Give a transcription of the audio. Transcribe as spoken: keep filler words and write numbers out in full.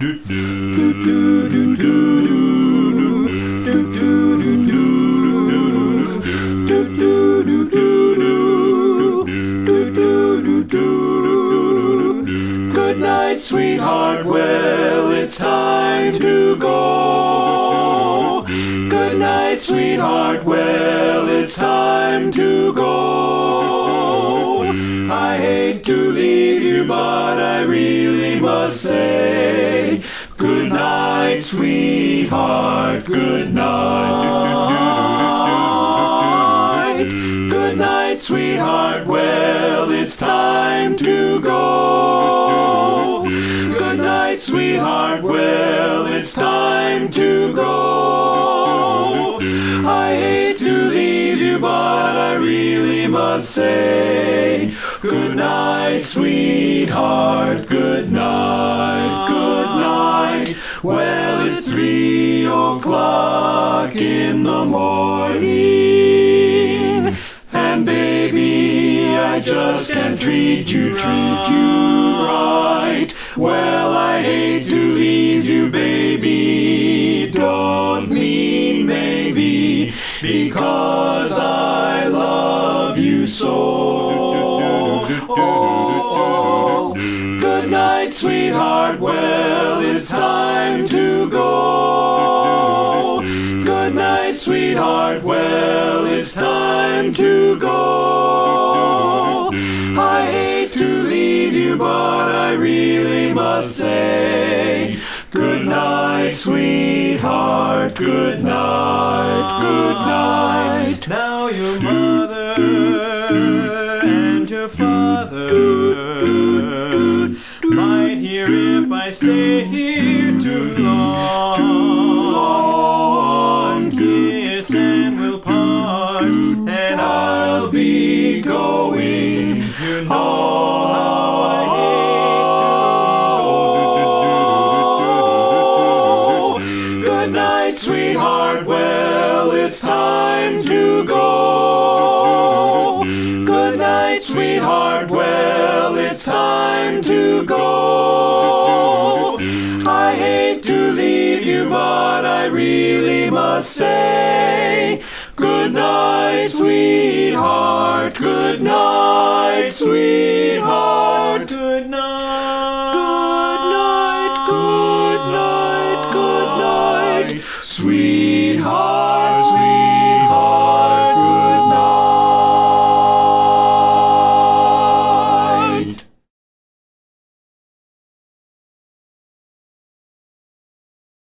Good night, sweetheart, well, it's time to go. Good night, sweetheart, well, it's time to go. I hate to leave you, but I really must say, good night, sweetheart, good night. Good night, sweetheart, well, it's time to go. Good night, sweetheart, well, it's time to go. I hate to leave you, but I really must say, good night, sweetheart, good night, good night. Well, it's three o'clock in the morning, and baby, I just can't treat you, treat you right. Well, I hate to leave you, baby, don't mean maybe, because I love you so. Oh, good night, sweetheart, well, it's time to go. Good night, sweetheart, well, it's time to go. I hate to leave you, but I really must say, good night, sweetheart, good night, good night. Now your mother and your father might hear if I stay here too long. Too long. Kiss and we'll part, and I'll be going. You know how I hate to go. Good night, sweetheart, well, it's time to go. Good night, sweetheart, well, it's time to go. I hate to leave you, but I really must say, good night, sweetheart, good night, sweetheart, Good night. good night, good night, good night, sweetheart.